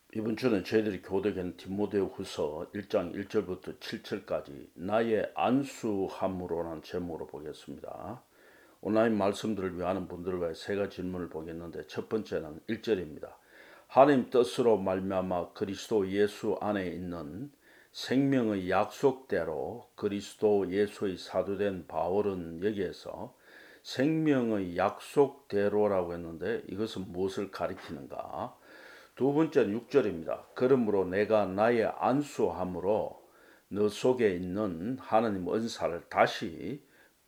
이번 주는 저희들이 교독한 디모데후서 1장 1절부터 7절까지 나의 안수함으로라는 제목으로 보겠습니다. 온라인 말씀들을 위하는 분들을 위해 세 가지 질문을 보겠는데, 첫 번째는 1절입니다. 하나님 뜻으로 말미암아 그리스도 예수 안에 있는 생명의 약속대로 그리스도 예수의 사도된 바울은 여기에서 생명의 약속대로라고 했는데, 이것은 무엇을 가리키는가? 두 번째는 6절입니다. 그러므로 내가 나의 안수함으로 너 속에 있는 하나님 은사를 다시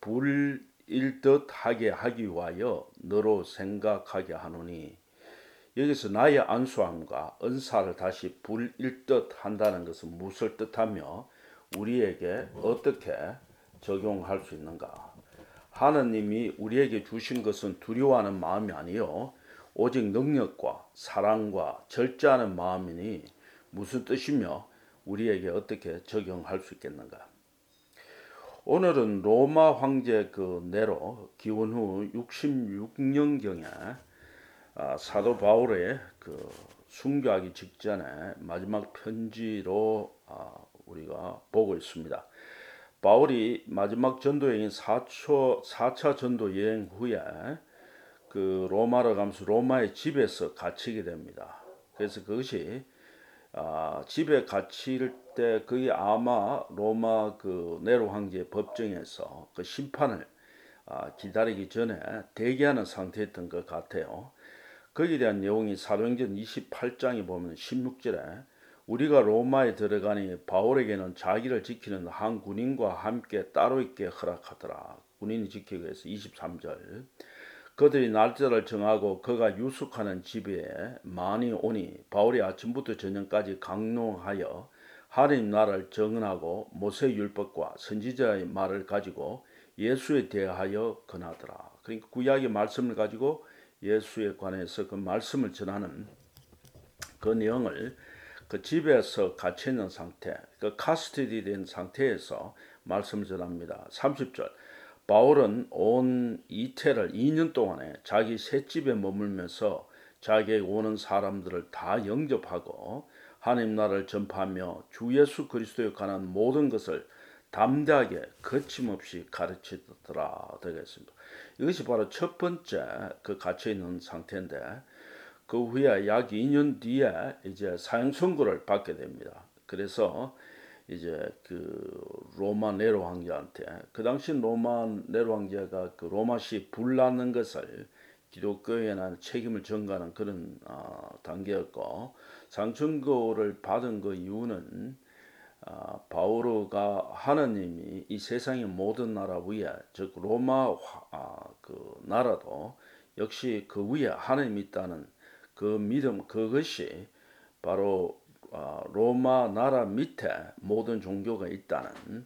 불일듯 하게 하기 위하여 너로 생각하게 하노니, 여기서 나의 안수함과 은사를 다시 불일듯 한다는 것은 무엇을 뜻하며 우리에게 어떻게 적용할 수 있는가? 하나님이 우리에게 주신 것은 두려워하는 마음이 아니요 오직 능력과 사랑과 절제하는 마음이니 무슨 뜻이며 우리에게 어떻게 적용할 수 있겠는가? 오늘은 로마 황제 네로 기원 후 66년경에 사도 바울의 순교하기 직전에 마지막 편지로 우리가 보고 있습니다. 바울이 마지막 전도 여행 4차 전도 여행 후에 로마로 가면서 로마의 집에서 갇히게 됩니다. 그래서 그것이 집에 갇힐 때 그게 아마 로마 네로 황제의 법정에서 그 심판을 기다리기 전에 대기하는 상태였던 것 같아요. 거기에 대한 내용이 사도행전 28장에 보면 16절에 우리가 로마에 들어가니 바울에게는 자기를 지키는 한 군인과 함께 따로 있게 허락하더라. 군인이 지키기 위해서 23절. 그들이 날짜를 정하고 그가 유숙하는 집에 많이 오니 바울이 아침부터 저녁까지 강론하여 하나님 나라를 증언하고 모세 율법과 선지자의 말을 가지고 예수에 대하여 권하더라. 그러니까 구약의 말씀을 가지고 예수에 관해서 그 말씀을 전하는 그 내용을 그 집에서 갇혀 있는 상태, 그 카스터디 된 상태에서 말씀을 전합니다. 30절. 바울은 온 이태를 2년 동안에 자기 셋집에 머물면서 자기에게 오는 사람들을 다 영접하고 하나님 나라를 전파하며 주 예수 그리스도에 관한 모든 것을 담대하게 거침없이 가르치더라 되겠습니다. 이것이 바로 첫 번째 갇혀 있는 상태인데, 그 후에 약 2년 뒤에 이제 사형 선고를 받게 됩니다. 그래서 이제 로마 네로 황제한테, 그 당시 로마 네로 황제가 로마시 불나는 것을 기독교에는 책임을 전가하는 그런 단계였고, 상천고를 받은 그 이유는 바오로가 하나님이 이 세상의 모든 나라 위에, 즉 로마 나라도 역시 그 위에 하나님이 있다는 그 믿음, 그것이 바로 로마 나라 밑에 모든 종교가 있다는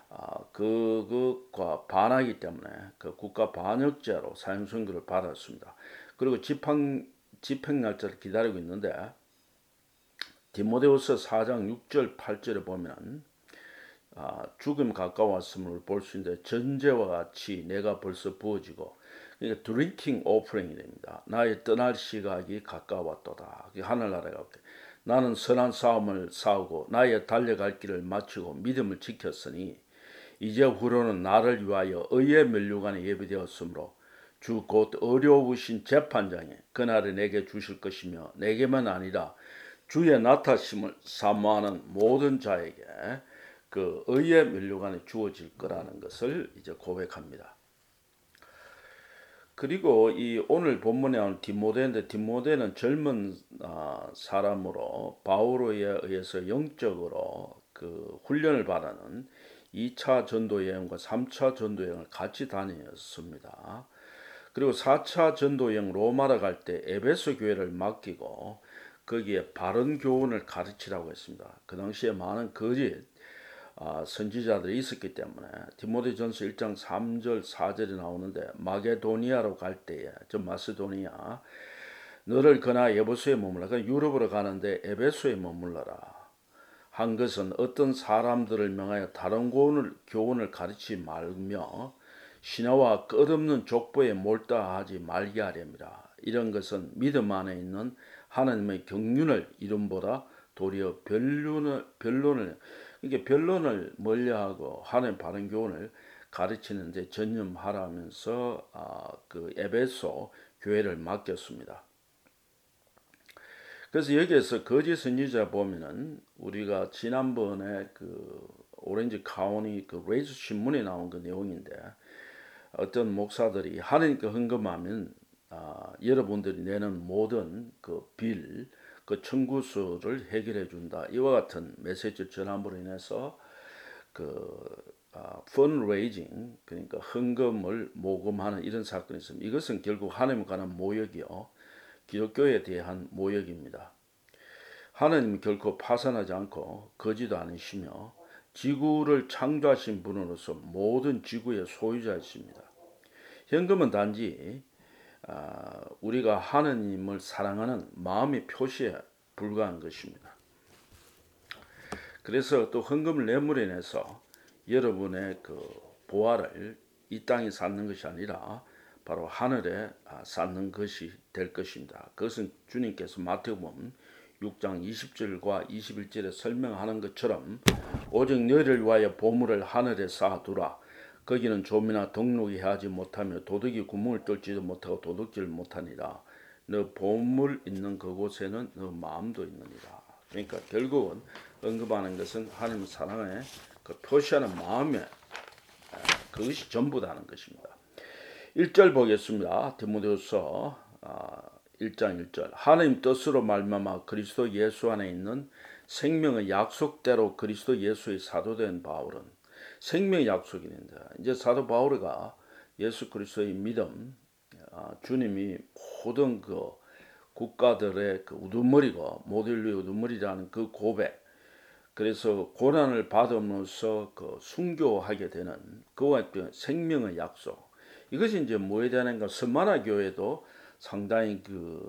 그것과 반하기 때문에 그 국가 반역죄로 사형 선고를 받았습니다. 그리고 집행 날짜를 기다리고 있는데, 디모데후서 4장 6절 8절에 보면 죽음 가까웠음을 볼 수 있는데, 전제와 같이 내가 벌써 부어지고, 그러니까 드링킹 오프닝이 됩니다. 나의 떠날 시각이 가까웠도다. 하늘나라가 나는 선한 싸움을 싸우고 나의 달려갈 길을 마치고 믿음을 지켰으니 이제 후로는 나를 위하여 의의 면류관에 예비되었으므로 주 곧 어려우신 재판장에 그날에 내게 주실 것이며 내게만 아니라 주의 나타심을 사모하는 모든 자에게 그 의의 면류관이 주어질 거라는 것을 이제 고백합니다. 그리고 이 오늘 본문에 나온 디모데인데, 디모데는 젊은 사람으로 바오로에 의해서 영적으로 훈련을 받는 2차 전도 여행과 3차 전도 여행을 같이 다녔습니다. 그리고 4차 전도 여행 로마로 갈 때 에베소 교회를 맡기고 거기에 바른 교훈을 가르치라고 했습니다. 그 당시에 많은 거짓 선지자들이 있었기 때문에 디모데전서 1장 3절 4절이 나오는데, 마게도니아로 갈 때에, 저 마세도니아, 너를 그나 에베소에 머물라. 그러니까 유럽으로 가는데 에베소에 머물러라 한 것은 어떤 사람들을 명하여 다른 교훈을 가르치지 말며 신화와 끝없는 족보에 몰두하지 말게 하렵니다. 이런 것은 믿음 안에 있는 하나님의 경륜을 이름보다 도리어 변론을 이게 변론을 멀리하고 하나님 바른 교훈을 가르치는 데 전념하라면서 그 에베소 교회를 맡겼습니다. 그래서 여기에서 거짓 선지자 보면은 우리가 지난번에 그 오렌지 카운티 그 레이스 신문에 나온 그 내용인데 어떤 목사들이 하나님께 헌금하면 여러분들이 내는 모든 그 빌, 그 청구서를 해결해 준다. 이와 같은 메시지 전함으로 인해서 펀레이징 그러니까 헌금을 모금하는 이런 사건이 있습니다. 이것은 결국 하나님에 관한 모욕이요. 기독교에 대한 모욕입니다. 하나님은 결코 파산하지 않고 거지도 않으시며 지구를 창조하신 분으로서 모든 지구의 소유자이십니다. 현금은 단지 우리가 하나님을 사랑하는 마음의 표시에 불과한 것입니다. 그래서 또 헌금을 내므로 인해서 여러분의 그 보화를 이 땅에 쌓는 것이 아니라 바로 하늘에 쌓는 것이 될 것입니다. 그것은 주님께서 마태복음 6장 20절과 21절에 설명하는 것처럼 오직 너희를 위하여 보물을 하늘에 쌓아두라. 거기는 좀이나 덕록이 하지 못하며 도둑이 구멍을 뚫지도 못하고 도둑질을 못하니라. 너 보물 있는 그곳에는 너 마음도 있느니라. 그러니까 결국은 언급하는 것은 하나님의 사랑에 그 표시하는 마음에 그것이 전부다는 것입니다. 1절 보겠습니다. 디모데후서 1장 1절 하나님 뜻으로 말미암아 그리스도 예수 안에 있는 생명의 약속대로 그리스도 예수의 사도된 바울은 생명의 약속이 있는데 이제 사도 바울이가 예수 그리스도의 믿음 주님이 모든 그 국가들의 그 우두머리고 모델류의 우두머리라는 그 고백 그래서 고난을 받음으로써 그 순교하게 되는 그와 같은 생명의 약속 이것이 이제 뭐에 대한가 스마나 교회도 상당히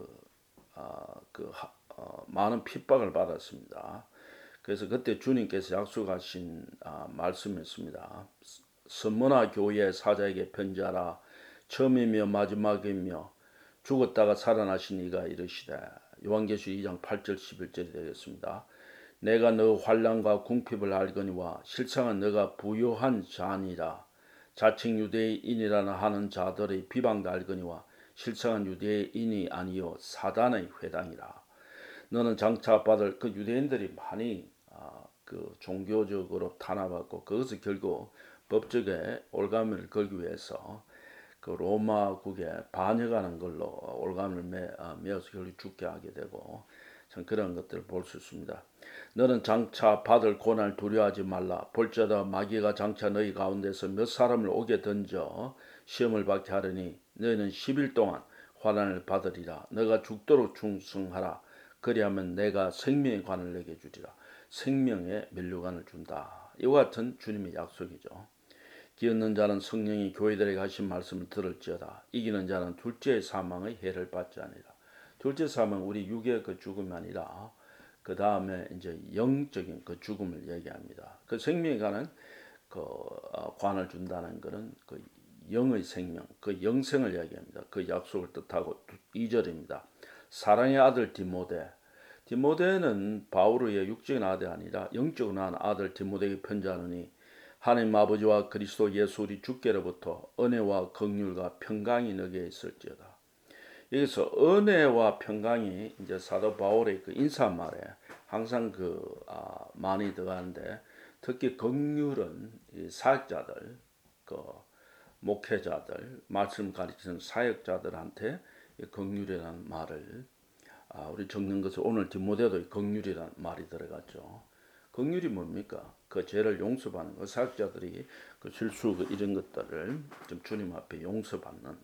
많은 핍박을 받았습니다. 그래서 그때 주님께서 약속하신 말씀이었습니다. 스마나 교회 사자에게 편지하라. 처음이며 마지막이며 죽었다가 살아나신 이가 이르시되 요한계시록 2장 8절 11절이 되겠습니다. 내가 너 환난과 궁핍을 알거니와 실상은 너가 부요한 자니라. 자칭 유대인이라나 하는 자들의 비방도 알거니와 실상은 유대인이 아니요 사단의 회당이라. 너는 장차 받을 그 유대인들이 많이 그 종교적으로 탄압받고 그것을 결국 법적에 올가미를 걸기 위해서 그 로마국에 반역하는 걸로 올가미를 메어서 결국 죽게 하게 되고 참 그런 것들을 볼 수 있습니다. 너는 장차 받을 고난을 두려워하지 말라. 볼지어다 마귀가 장차 너희 가운데서 몇 사람을 오게 던져 시험을 받게 하려니 너희는 10일 동안 환난을 받으리라. 너가 죽도록 충성하라. 그리하면 내가 생명의 관을 내게 주리라. 생명의 면류관을 준다. 이와 같은 주님의 약속이죠. 기얻는 자는 성령이 교회들에게 하신 말씀을 들을지어다. 이기는 자는 둘째 사망의 해를 받지 아니라. 둘째 사망은 우리 육의 그 죽음이 아니라 그 다음에 이제 영적인 그 죽음을 얘기합니다. 그 생명에 관한 그 관을 준다는 것은 그 영의 생명, 그 영생을 얘기합니다. 그 약속을 뜻하고 2절입니다. 사랑의 아들 디모데. 디모데는 바울의 육적인 아들이 아니라 영적으로 낳은 아들 디모데에게 편지하노니 하나님 아버지와 그리스도 예수 우리 주께로부터 은혜와 긍휼과 평강이 너게 있을지어다. 여기서 은혜와 평강이 이제 사도 바울의 그 인사말에 항상 많이 들어가는데 특히 긍휼은 이 사역자들, 그 목회자들, 말씀 가르치는 사역자들한테 긍휼이라는 말을 우리 적는 것을 오늘 디모데도 긍휼이라는 말이 들어갔죠. 긍휼이 뭡니까? 그 죄를 용서받는 그 사역자들이 그 실수 이런 것들을 좀 주님 앞에 용서받는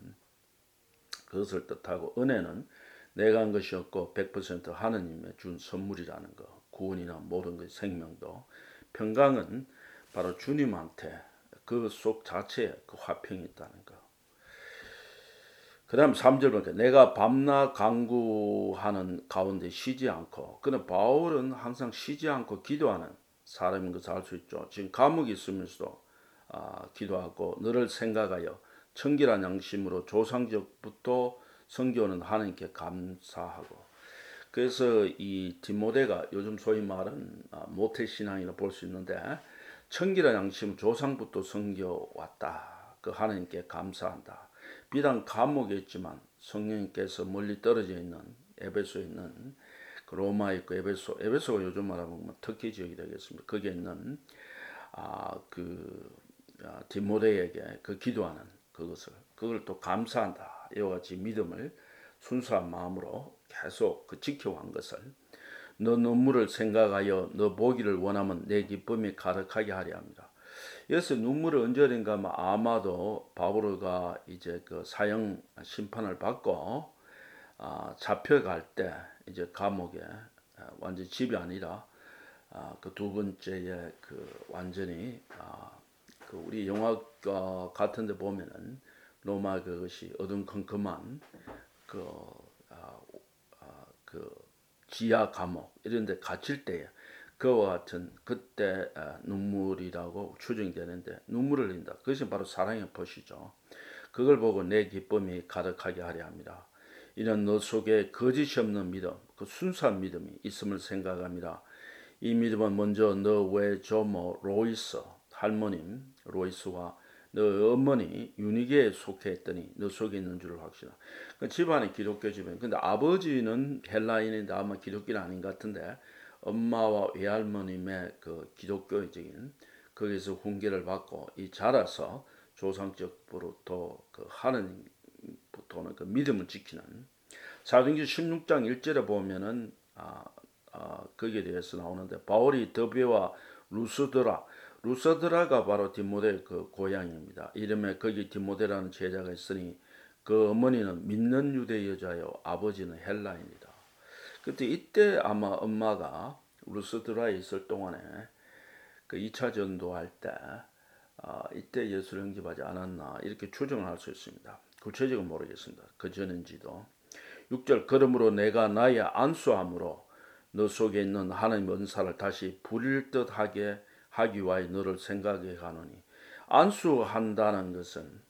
그것을 뜻하고 은혜는 내가 한 것이 없고 100% 하느님의 준 선물이라는 것 구원이나 모든 것 생명도 평강은 바로 주님한테 그 속 자체에 그 화평이 있다는 것. 그 다음 3절 보니까 내가 밤낮 간구하는 가운데 쉬지 않고 그는 바울은 항상 쉬지 않고 기도하는 사람인 것을 알 수 있죠. 지금 감옥에 있으면서도 기도하고 너를 생각하여 청결한 양심으로 조상적부터 성교는 하나님께 감사하고. 그래서 이 디모데가 요즘 소위 말은 모태신앙이라 볼 수 있는데, 청결한 양심 조상부터 섬겨왔다. 그 하나님께 감사한다. 비단 감옥에 있지만 성령님께서 멀리 떨어져 있는 에베소에 있는 그 로마에 있고 에베소가 요즘 말하면 터키 지역이 되겠습니다. 거기에 있는 디모데에게 그 기도하는 그걸 또 감사한다. 이와 같이 믿음을 순수한 마음으로 계속 지켜온 것을, 너 눈물을 생각하여 너 보기를 원하면 내 기쁨이 가득하게 하려 합니다. 여기서 눈물을 언제 흘린가 하면 아마도 바오로가 이제 그 사형 심판을 받고 잡혀갈 때 이제 감옥에 완전 집이 아니라 그 두 번째에 그 완전히 그 우리 영화 같은데 보면은 로마 그것이 어둠컴컴한 그 지하 감옥 이런 데 갇힐 때에 그와 같은 그때 눈물이라고 추정되는데, 눈물을 흘린다. 그것이 바로 사랑의 벗이죠. 그걸 보고 내 기쁨이 가득하게 하려 합니다. 이는 너 속에 거짓이 없는 믿음, 그 순수한 믿음이 있음을 생각합니다. 이 믿음은 먼저 너 외 조모 로이스 할머님 로이스와 너 어머니 유니게에 속해 있더니 너 속에 있는 줄을 확신하. 그 집안이 기독교 집안. 근데 아버지는 헬라인인데 아마 기독교는 아닌 것 같은데, 엄마와 외할머님의 그 기독교적인 거기서 훈계를 받고 이 자라서 조상적으로부터 그 하느님부터는 그 믿음을 지키는, 사도행전 16장 1절에 보면은 거기에 대해서 나오는데, 바울이 더베와 루스드라가 바로 디모데의 그 고향입니다. 이름에 거기 디모데라는 제자가 있으니 그 어머니는 믿는 유대 여자요 아버지는 헬라인이다. 그때 이때 아마 엄마가 루스드라에 있을 동안에 그 2차 전도할 때 이때 예수를 영접하지 않았나 이렇게 추정을 할 수 있습니다. 구체적으로 모르겠습니다. 그 전인지도. 6절 그러므로 내가 나의 안수함으로 너 속에 있는 하나님의 은사를 다시 부릴 듯하게 하기 위하여 너를 생각해 가노니. 안수한다는 것은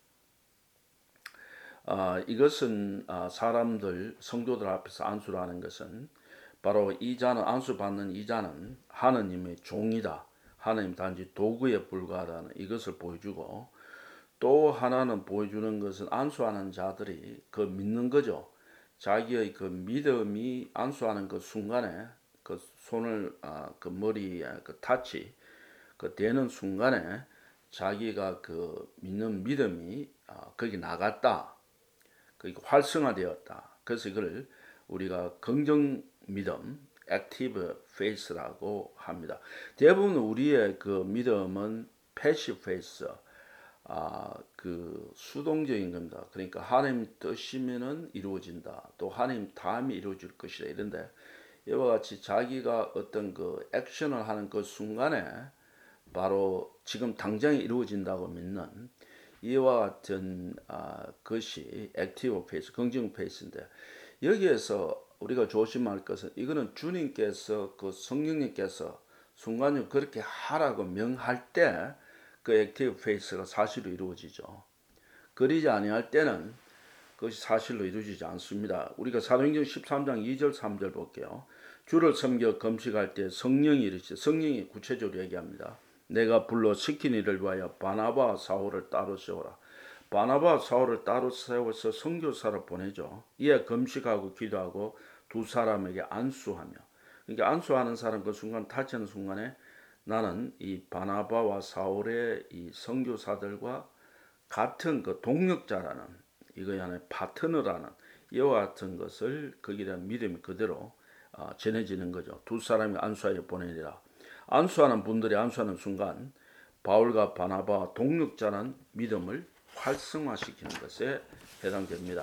이것은 사람들 성도들 앞에서 안수를 하는 것은 바로 이 자는 안수받는 이 자는 하느님의 종이다. 하느님 단지 도구에 불과하다는 이것을 보여주고, 또 하나는 보여주는 것은 안수하는 자들이 그 믿는 거죠. 자기의 그 믿음이 안수하는 그 순간에 그 손을 그 머리에 그 타치 그 되는 순간에 자기가 그 믿는 믿음이 거기 나갔다. 그게 활성화되었다. 그래서 이걸 우리가 긍정 믿음, active faith라고 합니다. 대부분 우리의 그 믿음은 passive faith, 그 수동적인 겁니다. 그러니까 하나님 뜻이면은 이루어진다. 또 하나님 다음에 이루어질 것이다. 이런데 이와 같이 자기가 어떤 그 액션을 하는 그 순간에 바로 지금 당장 이루어진다고 믿는 이와 같은 것이 액티브 페이스, 긍정 페이스인데, 여기에서 우리가 조심할 것은 이거는 주님께서 그 성령님께서 순간적으로 그렇게 하라고 명할 때 그 액티브 페이스가 사실로 이루어지죠. 그러지 아니할 때는 그것이 사실로 이루어지지 않습니다. 우리가 사도행전 13장 2절 3절 볼게요. 주를 섬겨 금식할 때 성령이 이르시되, 성령이 구체적으로 얘기합니다. 내가 불러 시킨 이를 위하여 바나바와 사울을 따로 세워라. 바나바와 사울을 따로 세워서 선교사를 보내죠. 이에 금식하고 기도하고 두 사람에게 안수하며. 그러니까 안수하는 사람 그 순간 타치하는 순간에 나는 이 바나바와 사울의 이 선교사들과 같은 그 동력자라는, 이거에 하나의 파트너라는 이와 같은 것을 거기에 대한 믿음이 그대로 전해지는 거죠. 두 사람이 안수하여 보내니라. 안수하는 분들이 안수하는 순간 바울과 바나바와 동력자는 믿음을 활성화시키는 것에 해당됩니다.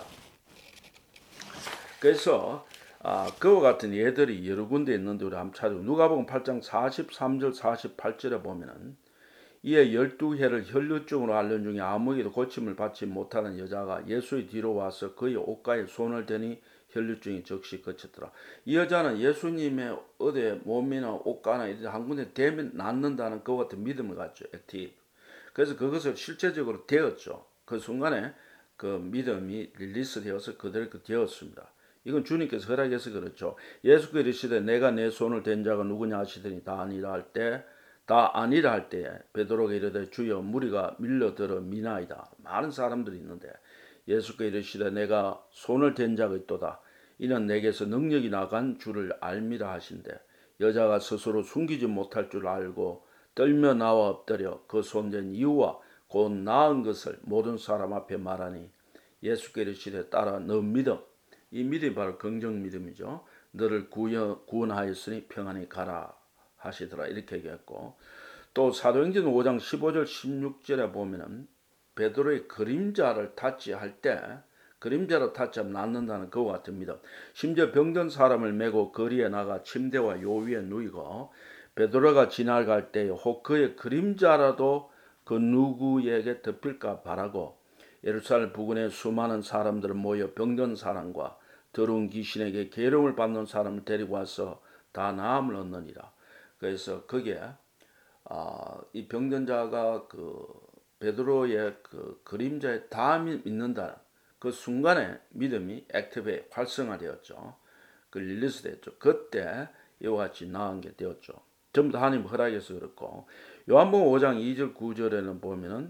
그래서 그와 같은 예들이 여러 군데 있는데 우리 한번 찾아보고, 누가복음 8장 43절 48절에 보면은 이에 12해를 혈루증으로 앓는 중에 아무에게도 고침을 받지 못하는 여자가 예수의 뒤로 와서 그의 옷가에 손을 대니 혈루증이 즉시 그쳤더라. 이 여자는 예수님의 어디 몸이나 옷가나 이런 한 군데 대면 낫는다는 그와 같은 믿음을 갖죠. 액티브. 그래서 그것을 실제적으로 되었죠. 그 순간에 그 믿음이 릴리스되어서 그대로 되었습니다. 이건 주님께서 허락해서 그렇죠. 예수께서 이르시되 내가 내 손을 댄 자가 누구냐 하시더니 다 아니라 할 때에 베드로가 이르되 주여 무리가 밀려들어 미나이다. 많은 사람들이 있는데 예수께서 이르시되 내가 손을 댄 자가 있도다. 이는 내게서 능력이 나간 줄을 알미라 하신대. 여자가 스스로 숨기지 못할 줄 알고 떨며 나와 엎드려 그 손댄 이유와 곧 나은 것을 모든 사람 앞에 말하니 예수께서 이르시되 따라 너 믿음. 이 믿음이 바로 긍정 믿음이죠. 너를 구원하였으니 평안히 가라 하시더라 이렇게 얘기했고, 또 사도행전 5장 15절 16절에 보면은 베드로의 그림자를 타치할 때 그림자로 타치하면 낫는다는 그와 같은 믿음. 심지어 병든 사람을 메고 거리에 나가 침대와 요 위에 누이고 베드로가 지나갈 때에 혹 그의 그림자라도 그 누구에게 덮일까 바라고 예루살렘 부근에 수많은 사람들을 모여 병든 사람과 더러운 귀신에게 계룡을 받는 사람을 데리고 와서 다 나음을 얻느니라. 그래서 거기에 이 병든 자가 그 베드로의 그 그림자에 다 믿는다는 그 순간에 믿음이 액티브에 활성화되었죠. 그 릴리스 됐죠. 그때 이와 같이 나은 게 되었죠. 전부 다 하나님 허락해서 그렇고, 요한복음 5장 2절 9절에는 보면은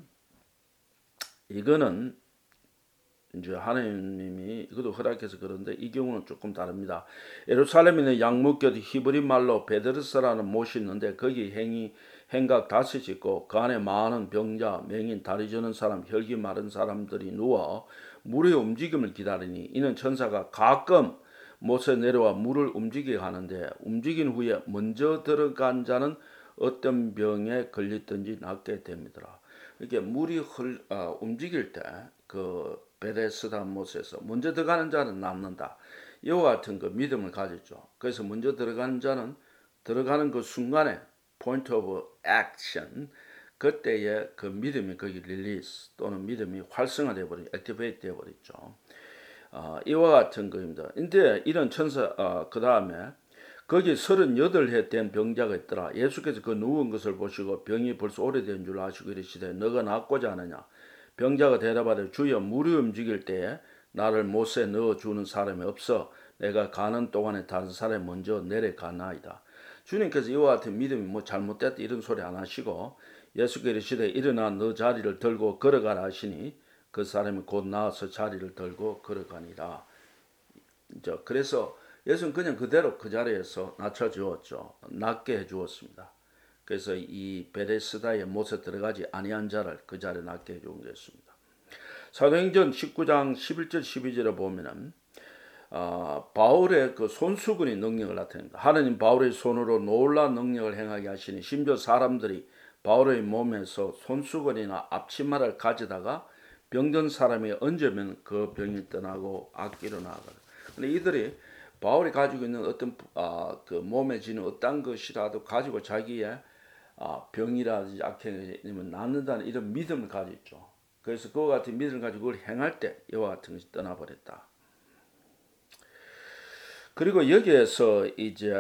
이거는 이제 하나님이 이것도 허락해서 그런데 이 경우는 조금 다릅니다. 예루살렘에 있는 양목교도 히브리 말로 베드르스라는 못이 있는데 거기 행각 다섯이 있고 그 안에 많은 병자, 맹인, 다리 저는 사람, 혈기 마른 사람들이 누워 물의 움직임을 기다리니 이는 천사가 가끔 못에 내려와 물을 움직이게 하는데 움직인 후에 먼저 들어간 자는 어떤 병에 걸렸든지 낫게 됩니다. 이렇게 물이 움직일 때 그 베데스다 못에서 먼저 들어가는 자는 낫는다. 이와 같은 그 믿음을 가졌죠. 그래서 먼저 들어가는 자는 들어가는 그 순간에 point of action, 그때에 그 믿음이 거기 릴리스 또는 믿음이 활성화되어 버리죠. 액티베이트 되어 버리죠. 이와 같은 거입니다. 근데 이런 천사 그 다음에 거기 38해 된 병자가 있더라. 예수께서 그 누운 것을 보시고 병이 벌써 오래된 줄 아시고 이르시되 너가 낫고자 하느냐. 병자가 대답하되 주여 물이 움직일 때에 나를 못에 넣어주는 사람이 없어 내가 가는 동안에 다른 사람이 먼저 내려가나이다. 주님께서 이와 같은 믿음이 뭐 잘못됐다 이런 소리 안 하시고 예수께서 이르시되 일어나 너 자리를 들고 걸어가라 하시니 그 사람이 곧 나와서 자리를 들고 걸어가니라. 그래서 예수는 그냥 그대로 그 자리에서 낮춰주었죠. 낫게 해주었습니다. 그래서 이 베데스다의 못에 들어가지 아니한 자를 그 자리에 낫게 해준 것입니다. 사도행전 19장 11절 12절에 보면은 바울의 그 손수건이 능력을 나타냅니다. 하나님 바울의 손으로 놀라운 능력을 행하게 하시니 심지어 사람들이 바울의 몸에서 손수건이나 앞치마를 가져다가 병든 사람이 얹으면 그 병이 떠나고 악기로 나아가요. 근데 이들이 바울이 가지고 있는 어떤 그 몸에 지는 어떤 것이라도 가지고 자기의 병이라든지 악행이면 낫는다는 이런 믿음을 가졌죠. 그래서 그와 같은 믿음을 가지고 그걸 행할 때 이와 같은 것이 떠나버렸다. 그리고 여기에서 이제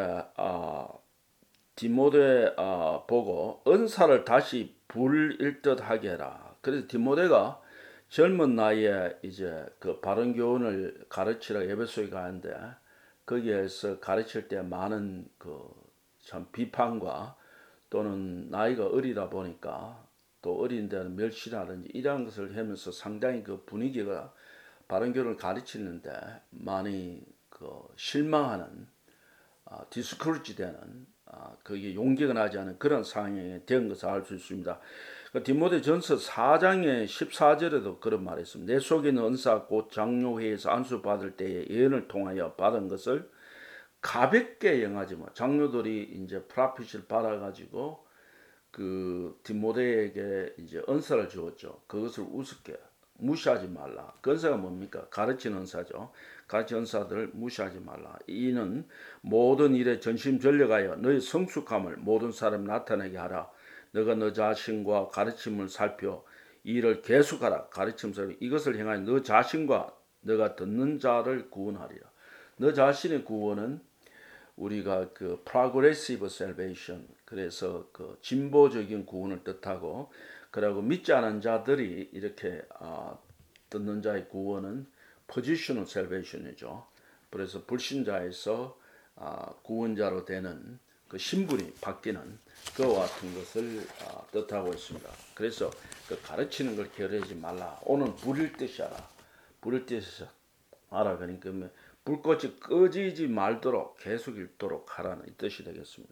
디모데 보고 은사를 다시 불일듯 하게 해라. 그래서 디모데가 젊은 나이에 이제 그 바른 교훈을 가르치라 에베소에 가는데 거기에서 가르칠 때 많은 그 참 비판과 또는 나이가 어리다 보니까 또 어린 데는 멸시라든지 이러한 것을 하면서 상당히 그 분위기가 바른 교훈을 가르치는데 많이 그 실망하는 디스커리지 되는 그게 용기가 나지 않은 그런 상황에 된 것을 알 수 있습니다. 디모데 전서 4장의 14절에도 그런 말이 있습니다. 내 속에 있는 은사 곧 장로회에서 안수 받을 때에 예언을 통하여 받은 것을 가볍게 여행하지 마. 장로들이 이제 프라핏을 받아가지고 그 디모데에게 이제 은사를 주었죠. 그것을 우습게 무시하지 말라. 그 은사가 뭡니까? 가르치는 은사죠. 가르치는 은사들을 무시하지 말라. 이는 모든 일에 전심전력하여 너의 성숙함을 모든 사람에 나타내게 하라. 너가 너 자신과 가르침을 살펴 이 일을 계속하라. 가르침을 이것을 행하여 너 자신과 너가 듣는 자를 구원하리라. 너 자신의 구원은 우리가 그 progressive salvation, 그래서 그 진보적인 구원을 뜻하고, 그리고 믿지 않은 자들이 이렇게 듣는 자의 구원은 positional salvation이죠. 그래서 불신자에서 구원자로 되는 그 신분이 바뀌는 그와 같은 것을 뜻하고 있습니다. 그래서 그 가르치는 걸 게으르지 말라. 오늘 불일 듯이 하라. 불일 듯이 하라. 그러니까 불꽃이 꺼지지 말도록 계속 있도록 하라는 뜻이 되겠습니다.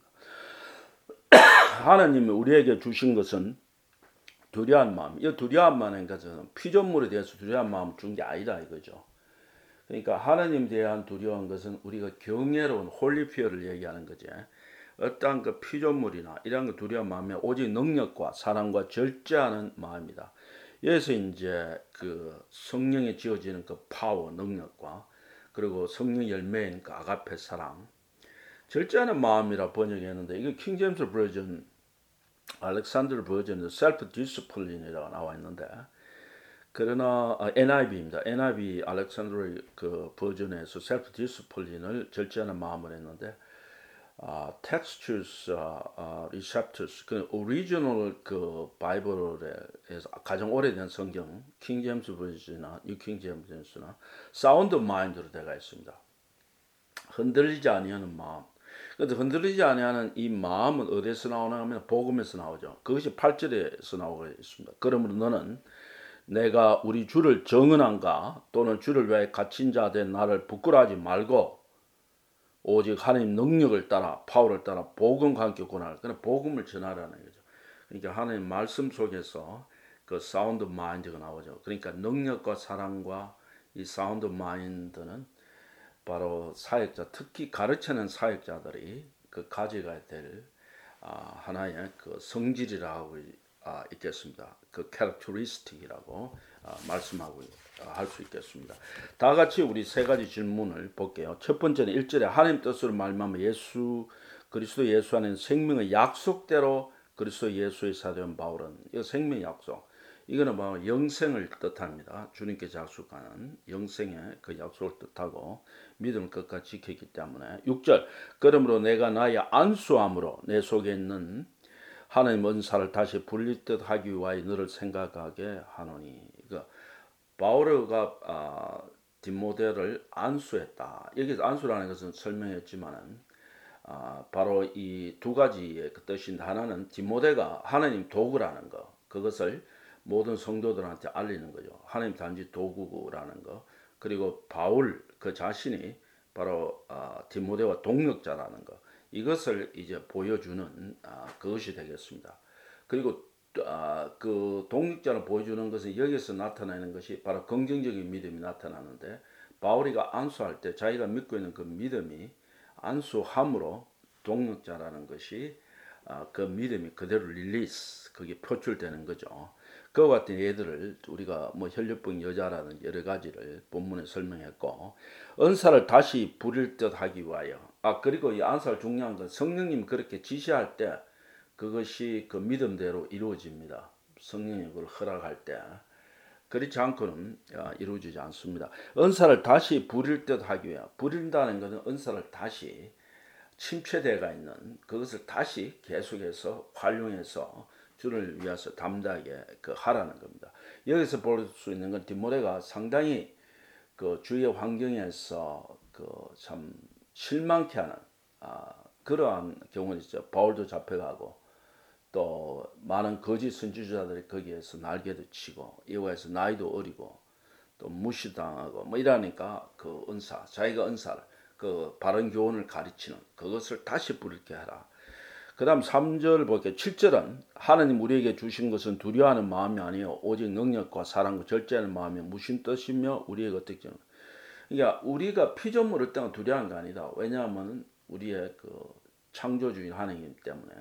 하나님이 우리에게 주신 것은 두려운 마음. 이 두려운 마음인 것은 피조물에 대해서 두려운 마음을 준 게 아니다 이거죠. 그러니까 하나님에 대한 두려운 것은 우리가 경외로운 홀리피어를 얘기하는 거지. 어떠한 그 피조물이나 이런 그 두려운 마음에 오직 능력과 사랑과 절제하는 마음이다. 여기서 이제 그 성령에 지어지는 그 파워, 능력과 그리고 성령 열매인 그 아가페 사랑, 절제하는 마음이라 번역했는데 이거 킹제임스 버전, 알렉산더 버전은 셀프 디스플린이라고 나와 있는데 그러나 NIV입니다. NIV 알렉산더의 그 버전에서 셀프 디스플린을 절제하는 마음을 했는데 textures, receptors, 그 오리지널 그 바이블에서 가장 오래된 성경, 킹제임스 버전이나 뉴킹제임스 버전이나 사운드 마인드로 되어 있습니다. 흔들리지 아니하는 마음. 그런데 흔들리지 아니하는 이 마음은 어디서 나오나 하면 복음에서 나오죠. 그것이 8절에서 나오고 있습니다. 그러므로 너는 내가 우리 주를 정언한가 또는 주를 위해 갇힌 자 된 나를 부끄러워하지 말고 오직 하나님 능력을 따라 파워를 따라 복음과 함께 권하라. 그냥 복음을 전하라는 거죠. 그러니까 하나님 말씀 속에서 그 사운드 마인드가 나오죠. 그러니까 능력과 사랑과 이 사운드 마인드는 바로 사역자, 특히 가르치는 사역자들이 그 가져가야 될 하나의 그 성질이라고 있겠습니다. 그 캐릭터리스틱이라고 말씀하고 할 수 있겠습니다. 다 같이 우리 세 가지 질문을 볼게요. 첫 번째는 1절에 하나님 뜻으로 말미암아 예수 그리스도 예수 안에 생명의 약속대로 그리스도 예수의 사도된 바울은 이 생명의 약속, 이거는 바로 영생을 뜻합니다. 주님께서 약속하는 영생의 그 약속을 뜻하고 믿음을 끝까지 지켰기 때문에 6절 그러므로 내가 나의 안수함으로 내 속에 있는 하나님 은사를 다시 불릴 듯 하기 위하여 너를 생각하게 하노니. 그러니까 바울가 디모데를 안수했다. 여기서 안수라는 것은 설명했지만은 바로 이 두 가지의 그 뜻인데 하나는 디모데가 하나님 도구라는 거, 그것을 모든 성도들한테 알리는 거죠. 하나님 단지 도구라는 거. 그리고 바울 그 자신이 바로 디모데와 동력자라는 거. 이것을 이제 보여주는 그것이 되겠습니다. 그리고 그 동력자를 보여주는 것은 여기서 나타나는 것이 바로 긍정적인 믿음이 나타나는데 바울이가 안수할 때 자기가 믿고 있는 그 믿음이 안수함으로 동력자라는 것이 그 믿음이 그대로 릴리스, 그게 표출되는 거죠. 그와 같은 예들을 우리가 뭐 혈류병 여자라는 여러 가지를 본문에 설명했고 은사를 다시 부릴 듯 하기 위하여 그리고 이 안사를 중요한 건 성령님 그렇게 지시할 때 그것이 그 믿음대로 이루어집니다. 성령이 그걸 허락할 때 그렇지 않고는 이루어지지 않습니다. 은사를 다시 부릴 듯 하기 위하여 부린다는 것은 은사를 다시 침체되어 있는 그것을 다시 계속해서 활용해서 주를 위해서 담대하게 하라는 겁니다. 여기서 볼 수 있는 건 디모데가 상당히 그 주의 환경에서 그 참 실망케 하는 그러한 경우는 있죠. 바울도 잡혀가고 또 많은 거짓 선지자들이 거기에서 날개도 치고 이와에서 나이도 어리고 또 무시당하고 뭐 이러니까 그 은사, 자기가 은사를 그 바른 교훈을 가르치는 그것을 다시 부르게 하라. 그 다음 3절 볼게요. 7절은 하나님 우리에게 주신 것은 두려워하는 마음이 아니요 오직 능력과 사랑과 절제하는 마음이 무슨 뜻이며 우리에게 어떻게 그러니까 우리가 피조물을 때문에 두려워하는 게 아니다. 왜냐하면 우리의 그 창조주인 하나님이기 때문에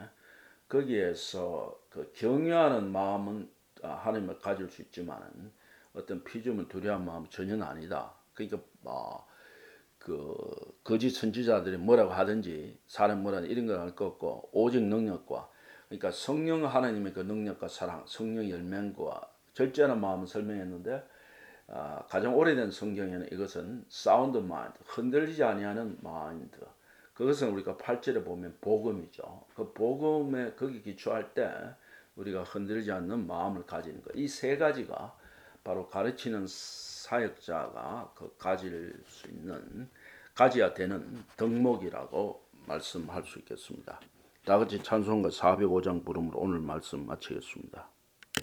거기에서 그 경외하는 마음은 하나님을 가질 수 있지만은 어떤 피조물 두려워하는 마음은 전혀 아니다. 그러니까 그 거짓 선지자들이 뭐라고 하든지 사람 뭐라든 이런 걸 할 것 없고 오직 능력과 그러니까 성령 하나님의 그 능력과 사랑, 성령 열매과 절제하는 마음을 설명했는데 가장 오래된 성경에는 이것은 사운드 마인드, 흔들리지 아니하는 마인드. 그것은 우리가 8절에 보면 복음이죠. 그 복음에 거기 기초할 때 우리가 흔들리지 않는 마음을 가지는 것. 이 세 가지가 바로 가르치는 사역자가 그 가질 수 있는 가져야 되는 덕목이라고 말씀할 수 있겠습니다. 다 같이 찬송가 405장 부름으로 오늘 말씀 마치겠습니다.